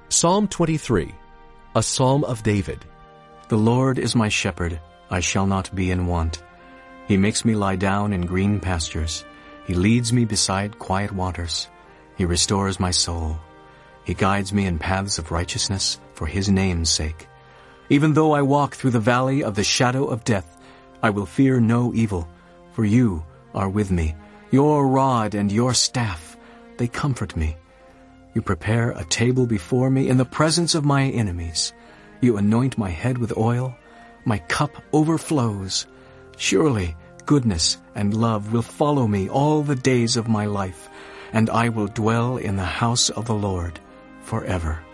Psalm 23, a psalm of David. The Lord is my shepherd, I shall not be in want. He makes me lie down in green pastures. He leads me beside quiet waters. He restores my soul. He guides me in paths of righteousness for his name's sake. Even though I walk through the valley of the shadow of death, I will fear no evil, for you are with me. Your rod and your staff, they comfort me. You prepare a table before me in the presence of my enemies. You anoint my head with oil. My cup overflows. Surely goodness and love will follow me all the days of my life, and I will dwell in the house of the Lord forever.